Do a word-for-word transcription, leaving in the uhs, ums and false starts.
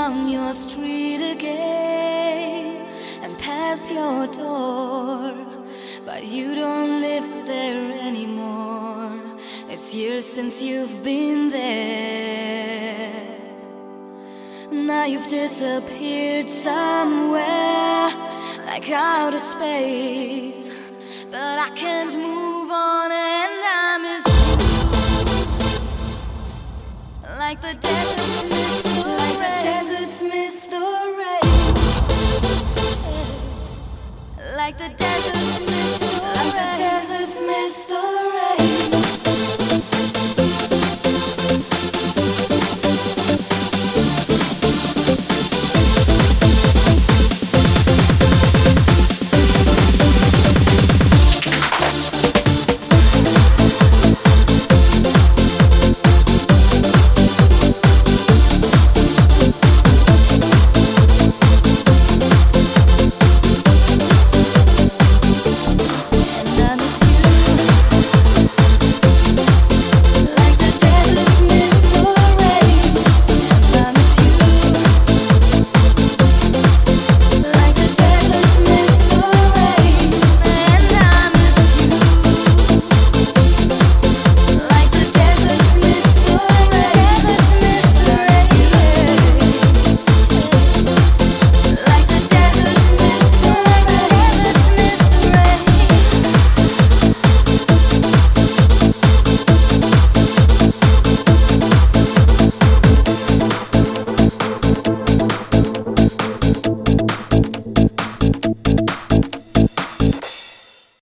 down your street again and pass your door, but you don't live there anymore. It's years since you've been there. Now you've disappeared somewhere like outer space, but I can't move on and I miss you like the desert miss.